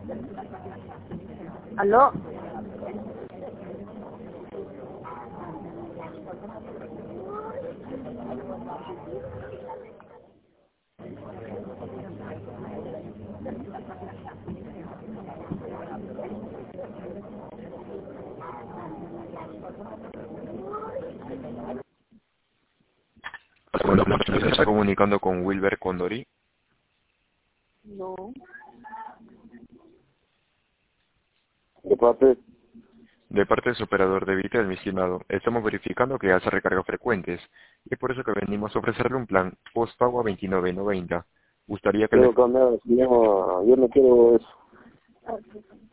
¿Aló? Buenas noches, se está comunicando con Wilber Condori. No. De parte, De parte de su operador de Vitel, mi estimado, estamos verificando que hace recargas frecuentes y es por eso que venimos a ofrecerle un plan postpago a 29.90. Gustaría que le... quiero cambiar, se llama, yo no quiero eso.